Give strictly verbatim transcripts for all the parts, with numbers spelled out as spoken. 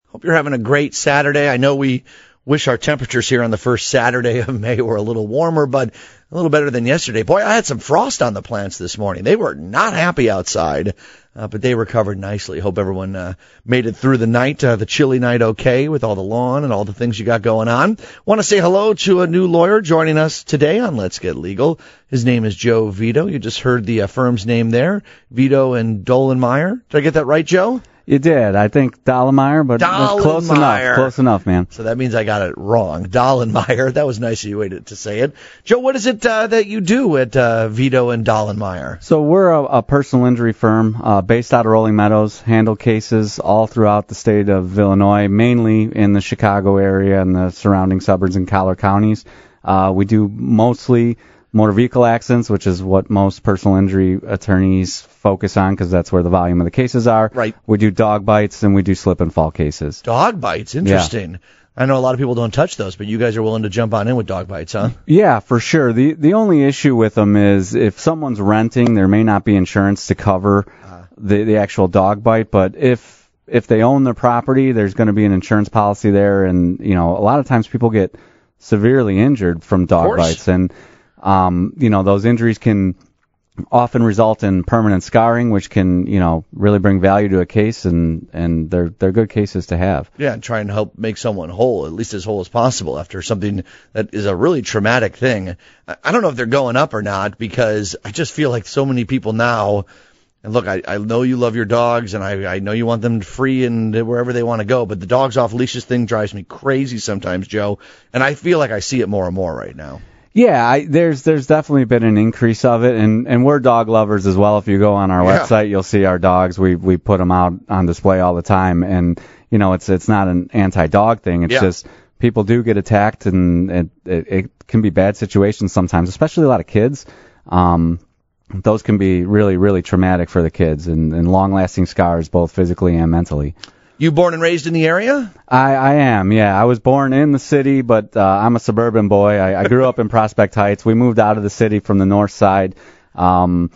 Hope you're having a great Saturday. I know we wish our temperatures here on the first Saturday of May were a little warmer, but a little better than yesterday. Boy, I had some frost on the plants this morning. They were not happy outside, uh, but they recovered nicely. Hope everyone uh, made it through the night, uh, the chilly night okay, with all the lawn and all the things you got going on. Want to say hello to a new lawyer joining us today on Let's Get Legal. His name is Joe Vito. You just heard the uh, firm's name there, Vito and Dollenmeyer. Did I get that right, Joe? You did. I think Dollenmeyer, but Dollenmeyer. Close enough. Close enough, man. So that means I got it wrong. Dollenmeyer. That was nice of you to say it. Joe, what is it uh, that you do at uh, Vito and Dollenmeyer? So we're a, a personal injury firm uh, based out of Rolling Meadows, handle cases all throughout the state of Illinois, mainly in the Chicago area and the surrounding suburbs and collar counties. Uh, we do mostly motor vehicle accidents, which is what most personal injury attorneys focus on because that's where the volume of the cases are. Right. We do dog bites and we do slip and fall cases. Dog bites, interesting. Yeah. I know a lot of people don't touch those, but you guys are willing to jump on in with dog bites, huh? Yeah, for sure. The the only issue with them is if someone's renting, there may not be insurance to cover uh, the the actual dog bite, but if if they own their property, there's going to be an insurance policy there, and you know, a lot of times people get severely injured from dog bites, and Um, you know, those injuries can often result in permanent scarring, which can, you know, really bring value to a case, and, and they're they're good cases to have. Yeah, and try and help make someone whole, at least as whole as possible after something that is a really traumatic thing. I don't know if they're going up or not, because I just feel like so many people now, and look, I, I know you love your dogs, and I, I know you want them free and wherever they want to go, but the dogs off leashes thing drives me crazy sometimes, Joe, and I feel like I see it more and more right now. Yeah, I, there's there's definitely been an increase of it, and, and we're dog lovers as well. If you go on our yeah. website, you'll see our dogs. We we put them out on display all the time, and you know it's it's not an anti-dog thing. It's yeah. just people do get attacked, and it, it it can be bad situations sometimes, especially a lot of kids. Um, those can be really really traumatic for the kids, and, and long-lasting scars both physically and mentally. You born and raised in the area? I, I am, yeah. I was born in the city, but uh, I'm a suburban boy. I, I grew up in Prospect Heights. We moved out of the city from the north side um,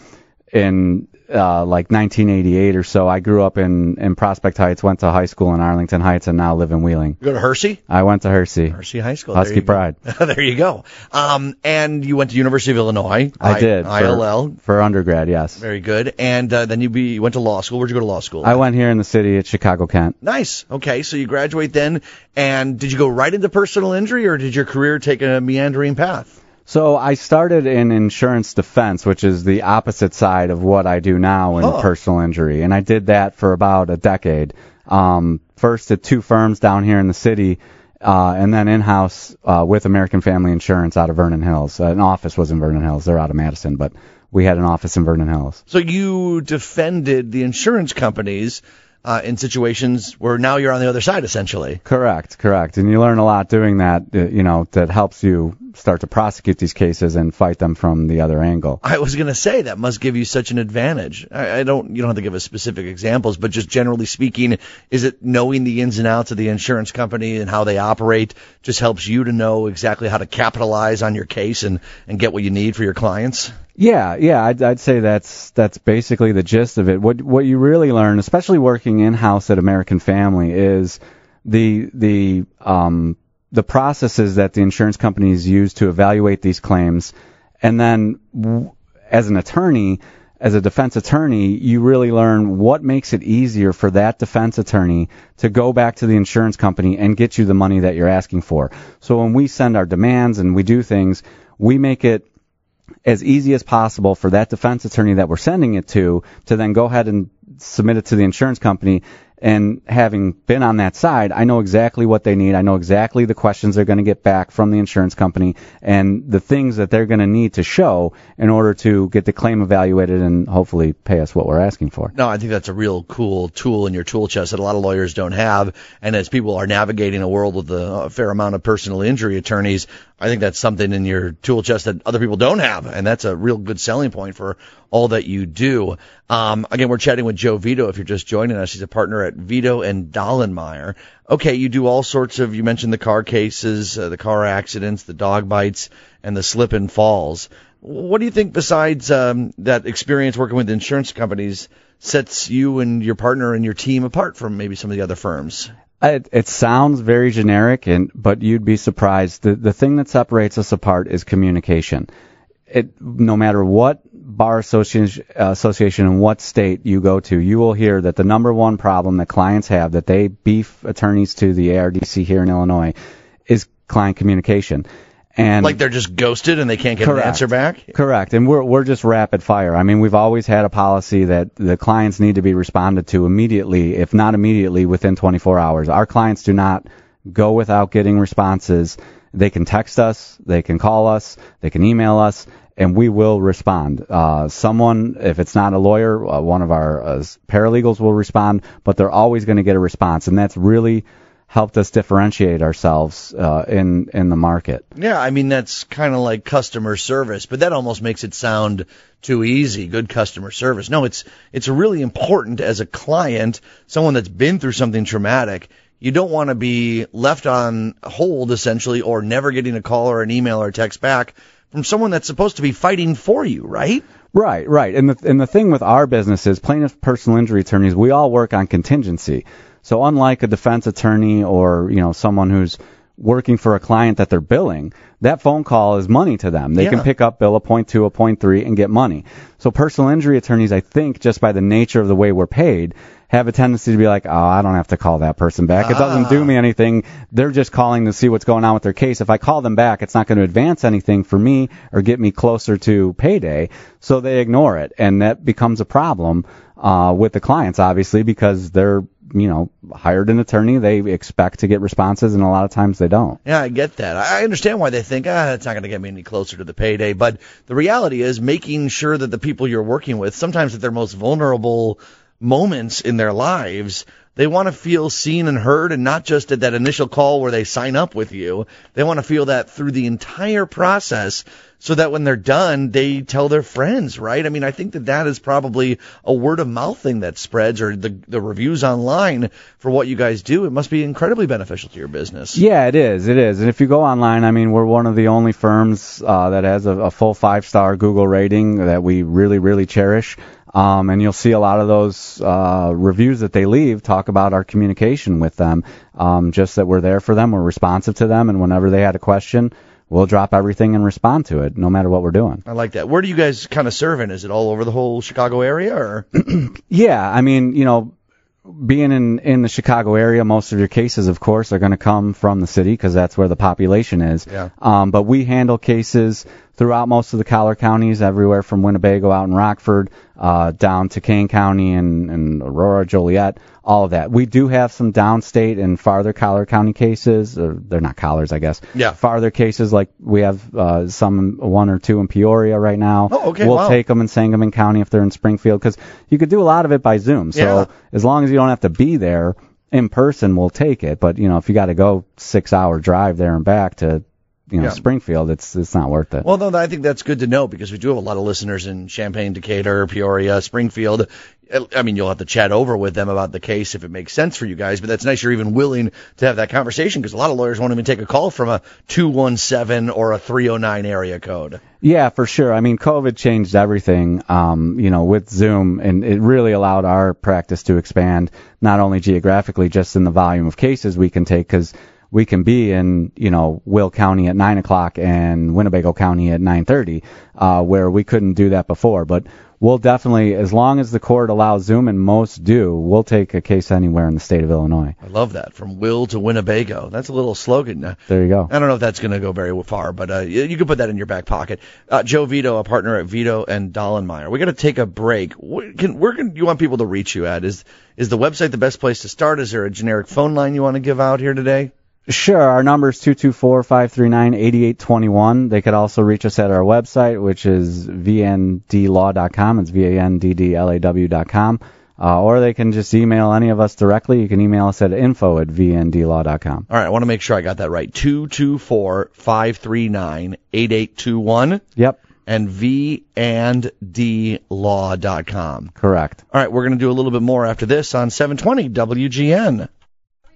in uh, like nineteen eighty-eight or so. I grew up in, in Prospect Heights, went to high school in Arlington Heights, and now live in Wheeling. You go to Hersey? I went to Hersey. Hersey High School. Husky Pride. There you go. Um, and you went to University of Illinois. I, I did. I L L. For, for undergrad, yes. Very good. And uh, then you, be, you went to law school. Where'd you go to law school? I went here in the city at Chicago Kent. Nice. Okay, so you graduate then. And did you go right into personal injury, or did your career take a meandering path? So I started in insurance defense, which is the opposite side of what I do now in oh. personal injury, and I did that for about a decade. Um, first at two firms down here in the city, uh, and then in-house uh, with American Family Insurance out of Vernon Hills. Uh, an office was in Vernon Hills. They're out of Madison, but we had an office in Vernon Hills. So you defended the insurance companies Uh, in situations where now you're on the other side, essentially. Correct, correct. And you learn a lot doing that, uh, you know, that helps you start to prosecute these cases and fight them from the other angle. I was going to say that must give you such an advantage. I, I don't, you don't have to give us specific examples, but just generally speaking, is it knowing the ins and outs of the insurance company and how they operate just helps you to know exactly how to capitalize on your case and, and get what you need for your clients? Yeah, yeah, I'd, I'd say that's that's basically the gist of it. What what you really learn, especially working in-house at American Family, is the the um the processes that the insurance companies use to evaluate these claims, and then w- as an attorney, as a defense attorney, you really learn what makes it easier for that defense attorney to go back to the insurance company and get you the money that you're asking for. So when we send our demands and we do things, we make it as easy as possible for that defense attorney that we're sending it to to then go ahead and submit it to the insurance company. And having been on that side, I know exactly what they need. I know exactly the questions they're going to get back from the insurance company and the things that they're going to need to show in order to get the claim evaluated and hopefully pay us what we're asking for. No, I think that's a real cool tool in your tool chest that a lot of lawyers don't have. And as people are navigating a world with a fair amount of personal injury attorneys, I think that's something in your tool chest that other people don't have. And that's a real good selling point for all that you do. Um, again, we're chatting with Joe Vito. If you're just joining us, he's a partner at Vito and Dollenmeyer. Okay, you do all sorts of, you mentioned the car cases, uh, the car accidents, the dog bites, and the slip and falls. What do you think besides um, that experience working with insurance companies sets you and your partner and your team apart from maybe some of the other firms? It, it sounds very generic, and but you'd be surprised. The the thing that separates us apart is communication. It no matter what bar association uh, association in what state you go to, you will hear that the number one problem that clients have that they beef attorneys to the A R D C here in Illinois is client communication. And like they're just ghosted and they can't get correct, an answer back? Correct. And we're we're just rapid fire. I mean, we've always had a policy that the clients need to be responded to immediately, if not immediately, within twenty-four hours. Our clients do not go without getting responses. They can text us, they can call us, they can email us, and we will respond. Uh, someone, if it's not a lawyer, uh, one of our uh, paralegals will respond, but they're always going to get a response, and that's really helped us differentiate ourselves uh, in in the market. Yeah, I mean, that's kind of like customer service, but that almost makes it sound too easy, good customer service. No, it's it's really important as a client, someone that's been through something traumatic. You don't want to be left on hold, essentially, or never getting a call or an email or a text back from someone that's supposed to be fighting for you, right? Right, right. And the, and the thing with our business is plaintiff personal injury attorneys, we all work on contingency. So unlike a defense attorney or, you know, someone who's working for a client that they're billing, that phone call is money to them. They yeah. can pick up, bill a point two, a point three, and get money. So personal injury attorneys, I think, just by the nature of the way we're paid, have a tendency to be like, oh, I don't have to call that person back. It doesn't ah. do me anything. They're just calling to see what's going on with their case. If I call them back, it's not going to advance anything for me or get me closer to payday. So they ignore it. And that becomes a problem uh, with the clients, obviously, because they're, you know, hired an attorney. They expect to get responses, and a lot of times they don't. Yeah, I get that. I understand why they think, ah, it's not going to get me any closer to the payday. But the reality is making sure that the people you're working with, sometimes at their most vulnerable moments in their lives, they want to feel seen and heard, and not just at that initial call where they sign up with you. They want to feel that through the entire process, so that when they're done, they tell their friends, right? I mean, I think that that is probably a word of mouth thing that spreads, or the the reviews online for what you guys do. It must be incredibly beneficial to your business. Yeah, it is. It is. And if you go online, I mean, we're one of the only firms uh, that has a, a full five-star Google rating that we really, really cherish. Um, and you'll see a lot of those uh, reviews that they leave talk about our communication with them, um, just that we're there for them, we're responsive to them, and whenever they had a question, we'll drop everything and respond to it, no matter what we're doing. I like that. Where do you guys kind of serve in? Is it all over the whole Chicago area, or? Yeah, I mean, you know, being in, in the Chicago area, most of your cases, of course, are going to come from the city because that's where the population is. Yeah. Um, but we handle cases throughout most of the collar counties, everywhere from Winnebago out in Rockford, uh, down to Kane County and, and Aurora, Joliet, all of that. We do have some downstate and farther collar county cases. Or they're not collars, I guess. Yeah. Farther cases, like we have uh, some, one or two in Peoria right now. Oh, okay. We'll wow. take them in Sangamon County if they're in Springfield, because you could do a lot of it by Zoom. So Yeah. as long as you don't have to be there in person, we'll take it. But, you know, if you got to go six-hour drive there and back to, you know, Yeah. Springfield, it's it's not worth it. Well, no, I think that's good to know, because we do have a lot of listeners in Champaign, Decatur, Peoria, Springfield. I mean, you'll have to chat over with them about the case if it makes sense for you guys, but that's nice you're even willing to have that conversation, because a lot of lawyers won't even take a call from a two one seven or a three oh nine area code. Yeah, for sure. I mean, COVID changed everything, um, you know, with Zoom, and it really allowed our practice to expand, not only geographically, just in the volume of cases we can take, because we can be in, you know, Will County at nine o'clock and Winnebago County at nine thirty, uh, where we couldn't do that before. But we'll definitely, as long as the court allows Zoom, and most do, we'll take a case anywhere in the state of Illinois. I love that. From Will to Winnebago. That's a little slogan. There you go. I don't know if that's going to go very far, but uh, you, you can put that in your back pocket. Uh, Joe Vito, a partner at Vito and Dollenmeyer. We got to take a break. Where can, where can you want people to reach you at? Is is the website the best place to start? Is there a generic phone line you want to give out here today? Sure. Our number is two two four, five three nine, eight eight two one. They could also reach us at our website, which is v n d law dot com. It's V A N D D L A W dot com. Uh, or they can just email any of us directly. You can email us at info at v n d law dot com. All right. I want to make sure I got that right. two two four, five three nine, eight eight two one. Yep. And v and d law dot com. Correct. All right. We're going to do a little bit more after this on seven twenty W G N.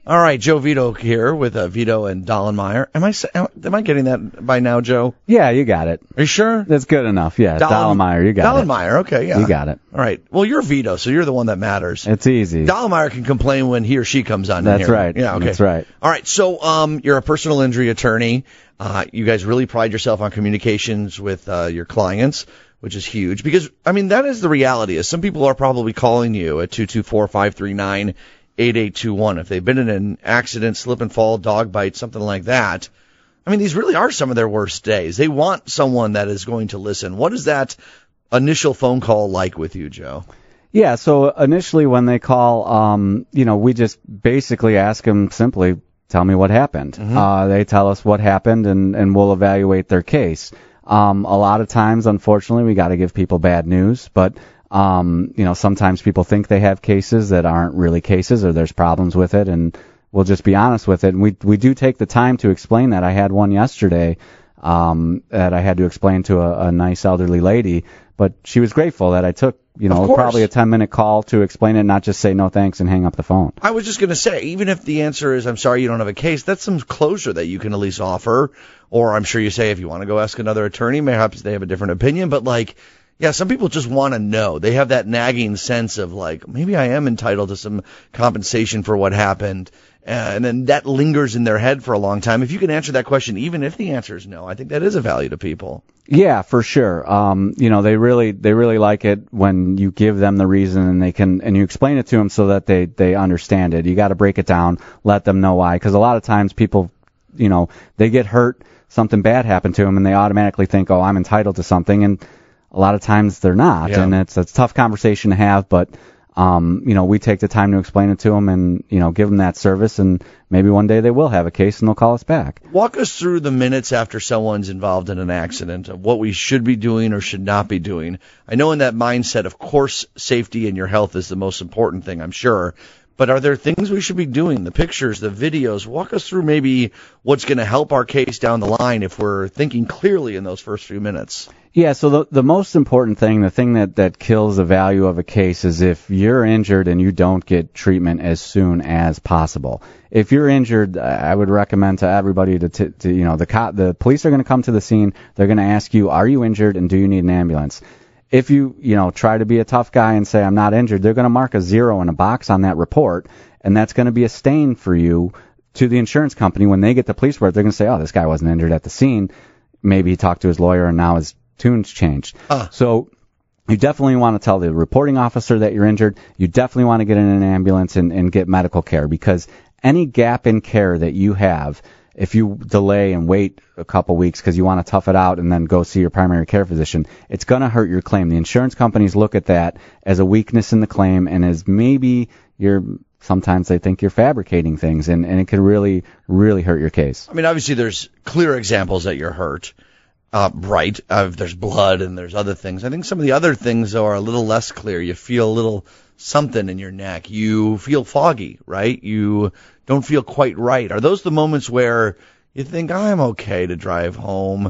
All right, Joe Vito here with uh, Vito and Dollenmeyer. Am I sa- am I getting that by now, Joe? Yeah, you got it. Are you sure? That's good enough. Yeah, Dollen- Dollenmeyer, you got it. Dollenmeyer, okay, yeah. You got it. All right. Well, you're Vito, so you're the one that matters. It's easy. Dollenmeyer can complain when he or she comes on. That's in here. right. Yeah, okay. That's right. All right. So, um, you're a personal injury attorney. Uh, you guys really pride yourself on communications with uh, your clients, which is huge because, I mean, that is the reality. Is some people are probably calling you at two two four, five three nine, eight eight two one if they've been in an accident, slip and fall, dog bite, something like that. I mean, these really are some of their worst days. They want someone that is going to listen. What is that initial phone call like with you, Joe? Yeah, so initially when they call, um, you know, we just basically ask them simply, tell me what happened. Mm-hmm. Uh, they tell us what happened, and, and we'll evaluate their case. Um, a lot of times, unfortunately, we got to give people bad news, but Um, you know, sometimes people think they have cases that aren't really cases, or there's problems with it, and we'll just be honest with it. And we we do take the time to explain that. I had one yesterday um, that I had to explain to a, a nice elderly lady, but she was grateful that I took, you know, probably a ten minute call to explain it, not just say no thanks and hang up the phone. I was just going to say, even if the answer is, I'm sorry you don't have a case, that's some closure that you can at least offer. Or I'm sure you say, if you want to go ask another attorney, perhaps they have a different opinion, but like, yeah, some people just want to know. They have that nagging sense of like, maybe I am entitled to some compensation for what happened. And then that lingers in their head for a long time. If you can answer that question, even if the answer is no, I think that is a value to people. Yeah, for sure. Um, you know, they really, they really like it when you give them the reason and they can, and you explain it to them so that they, they understand it. You got to break it down, let them know why. Because a lot of times people, you know, they get hurt, something bad happened to them, and they automatically think, oh, I'm entitled to something. And a lot of times they're not, yeah. and it's, it's a tough conversation to have, but, um, you know, we take the time to explain it to them and, you know, give them that service, and maybe one day they will have a case and they'll call us back. Walk us through the minutes after someone's involved in an accident of what we should be doing or should not be doing. I know in that mindset, of course, safety and your health is the most important thing, I'm sure. But are there things we should be doing? The pictures, the videos, walk us through maybe what's going to help our case down the line if we're thinking clearly in those first few minutes. Yeah, so the the most important thing, the thing that, that kills the value of a case is if you're injured and you don't get treatment as soon as possible. If you're injured, I would recommend to everybody to, to, to you know, the co- the police are going to come to the scene. They're going to ask you, are you injured and do you need an ambulance? If you, you know, try to be a tough guy and say, I'm not injured, they're going to mark a zero in a box on that report, and that's going to be a stain for you to the insurance company. When they get the police report, they're going to say, oh, this guy wasn't injured at the scene. Maybe he talked to his lawyer and now his tune's changed. Uh. So you definitely want to tell the reporting officer that you're injured. You definitely want to get in an ambulance and, and get medical care, because any gap in care that you have, if you delay and wait a couple weeks because you want to tough it out and then go see your primary care physician, it's going to hurt your claim. The insurance companies look at that as a weakness in the claim, and as maybe you're, sometimes they think you're fabricating things, and, and it can really, really hurt your case. I mean, obviously there's clear examples that you're hurt. Uh, right. Uh, there's blood and there's other things. I think some of the other things, though, are a little less clear. You feel a little something in your neck. You feel foggy, right? You don't feel quite right. Are those the moments where you think, I'm okay to drive home?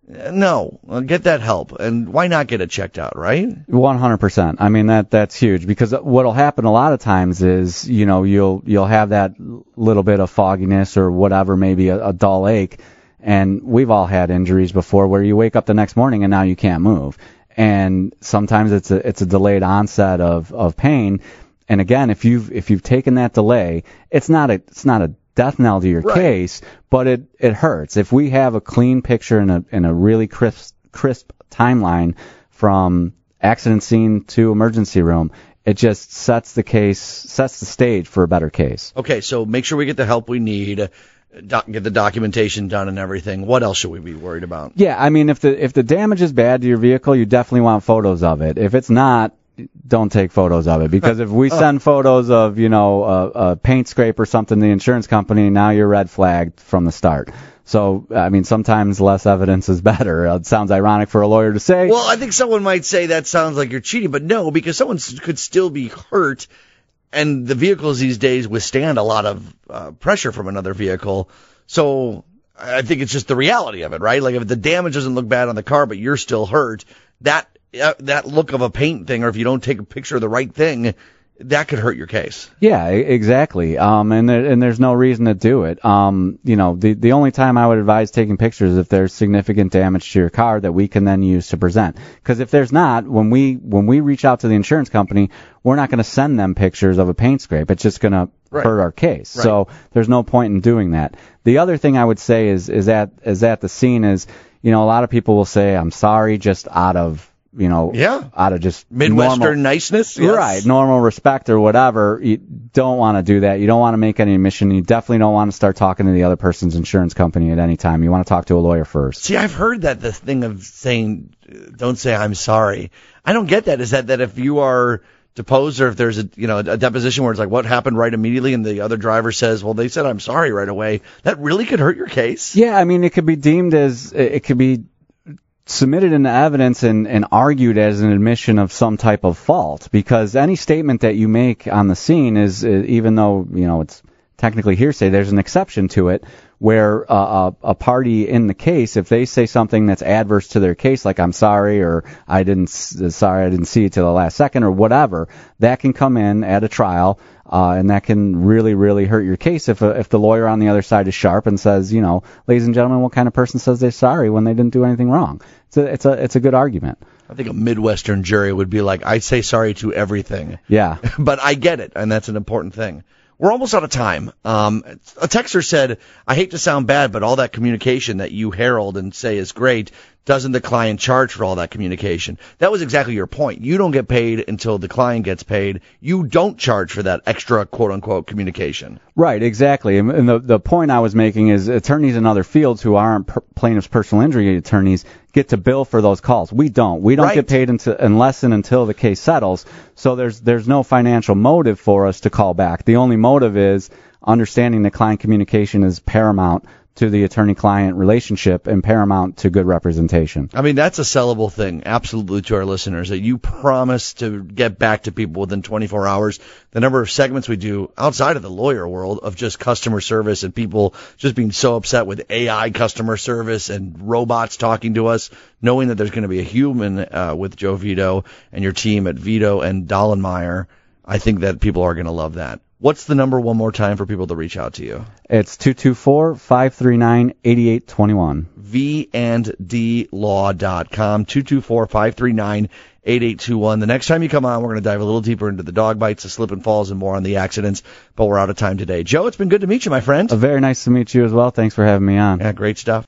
No. Get that help. And why not get it checked out, right? one hundred percent. I mean, that that's huge, because what'll happen a lot of times is, you know, you'll you'll have that little bit of fogginess or whatever, maybe a, a dull ache. And we've all had injuries before where you wake up the next morning and now you can't move. And sometimes it's a it's a delayed onset of, of pain. And again, if you've if you've taken that delay, it's not a it's not a death knell to your right. case, but it, it hurts. If we have a clean picture and a and a really crisp crisp timeline from accident scene to emergency room, it just sets the case sets the stage for a better case. Okay, so make sure we get the help we need. Doc, get the documentation done and everything. What else should we be worried about? Yeah, I mean, if the if the damage is bad to your vehicle, you definitely want photos of it. If it's not, don't take photos of it, because if we send photos of, you know, a, a paint scrape or something to the insurance company, now you're red flagged from the start. So, I mean, sometimes less evidence is better. It sounds ironic for a lawyer to say. Well, I think someone might say that sounds like you're cheating, but no, because someone could still be hurt. And the vehicles these days withstand a lot of uh, pressure from another vehicle. So I think it's just the reality of it, right? Like if the damage doesn't look bad on the car, but you're still hurt, that uh, that look of a paint thing, or if you don't take a picture of the right thing, that could hurt your case. Yeah, e- exactly. Um, and there, and there's no reason to do it. Um, you know, the the only time I would advise taking pictures is if there's significant damage to your car that we can then use to present. Because if there's not, when we when we reach out to the insurance company, we're not going to send them pictures of a paint scrape. It's just going to Right. hurt our case. Right. So there's no point in doing that. The other thing I would say is is at is at the scene is, you know, a lot of people will say I'm sorry just out of you know, yeah. out of just Midwestern normal, niceness. Yes. Right, normal respect or whatever. You don't want to do that. You don't want to make any admission. You definitely don't want to start talking to the other person's insurance company at any time. You want to talk to a lawyer first. See, I've heard that the thing of saying, don't say I'm sorry. I don't get that. Is that that if you are deposed or if there's a, you know, a deposition where it's like what happened right immediately and the other driver says, well, they said I'm sorry right away, that really could hurt your case? Yeah, I mean, it could be deemed as, it could be submitted into evidence and, and argued as an admission of some type of fault, because any statement that you make on the scene is, even though, you know, it's technically hearsay, there's an exception to it where uh, a, a party in the case, if they say something that's adverse to their case, like I'm sorry or I didn't, sorry I didn't see it till the last second or whatever, that can come in at a trial. Uh, and that can really, really hurt your case if if the lawyer on the other side is sharp and says, you know, ladies and gentlemen, what kind of person says they're sorry when they didn't do anything wrong? It's a it's a it's a good argument. I think a Midwestern jury would be like, I say sorry to everything. Yeah. But I get it, and that's an important thing. We're almost out of time. Um, a texter said, I hate to sound bad, but all that communication that you herald and say is great, doesn't the client charge for all that communication? That was exactly your point. You don't get paid until the client gets paid. You don't charge for that extra quote-unquote communication. Right, exactly. And the the point I was making is attorneys in other fields who aren't per- plaintiffs' personal injury attorneys get to bill for those calls. We don't. We don't Right. get paid until, unless and until the case settles. So there's there's no financial motive for us to call back. The only motive is understanding that client communication is paramount to the attorney-client relationship and paramount to good representation. I mean, that's a sellable thing, absolutely, to our listeners, that you promise to get back to people within twenty-four hours. The number of segments we do outside of the lawyer world of just customer service and people just being so upset with A I customer service and robots talking to us, knowing that there's going to be a human uh, with Joe Vito and your team at Vito and Dollenmeyer, I think that people are going to love that. What's the number one more time for people to reach out to you? It's two two four, five three nine, eight eight two one. V and D law dot com, two two four, five three nine, eight eight two one. The next time you come on, we're going to dive a little deeper into the dog bites, the slip and falls, and more on the accidents, but we're out of time today. Joe, it's been good to meet you, my friend. Uh, very nice to meet you as well. Thanks for having me on. Yeah, great stuff.